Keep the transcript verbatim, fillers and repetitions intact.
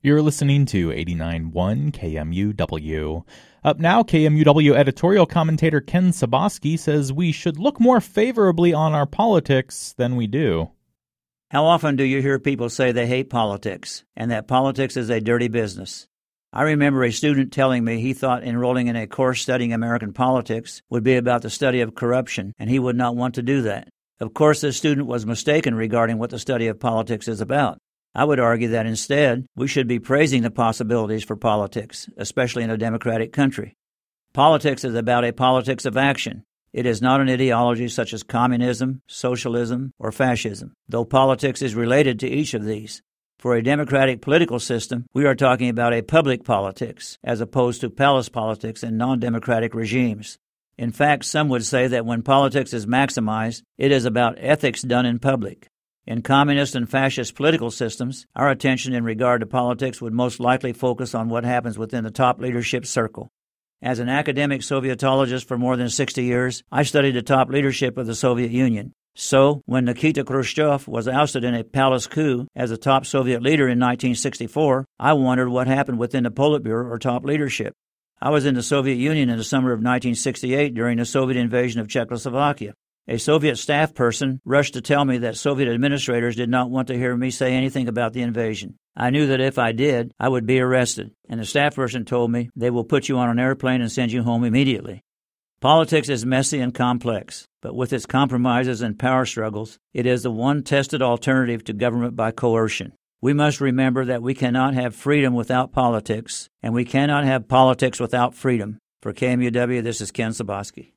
You're listening to eighty-nine point one K M U W. Up now, K M U W editorial commentator Ken Saboski says we should look more favorably on our politics than we do. How often do you hear people say they hate politics and that politics is a dirty business? I remember a student telling me he thought enrolling in a course studying American politics would be about the study of corruption, and he would not want to do that. Of course, this student was mistaken regarding what the study of politics is about. I would argue that instead, we should be praising the possibilities for politics, especially in a democratic country. Politics is about a politics of action. It is not an ideology such as communism, socialism, or fascism, though politics is related to each of these. For a democratic political system, we are talking about a public politics, as opposed to palace politics in non-democratic regimes. In fact, some would say that when politics is maximized, it is about ethics done in public. In communist and fascist political systems, our attention in regard to politics would most likely focus on what happens within the top leadership circle. As an academic Sovietologist for more than sixty years, I studied the top leadership of the Soviet Union. So, when Nikita Khrushchev was ousted in a palace coup as a top Soviet leader in nineteen sixty-four, I wondered what happened within the Politburo or top leadership. I was in the Soviet Union in the summer of nineteen sixty-eight during the Soviet invasion of Czechoslovakia. A Soviet staff person rushed to tell me that Soviet administrators did not want to hear me say anything about the invasion. I knew that if I did, I would be arrested, and the staff person told me they will put you on an airplane and send you home immediately. Politics is messy and complex, but with its compromises and power struggles, it is the one tested alternative to government by coercion. We must remember that we cannot have freedom without politics, and we cannot have politics without freedom. For K M U W, this is Ken Saboski.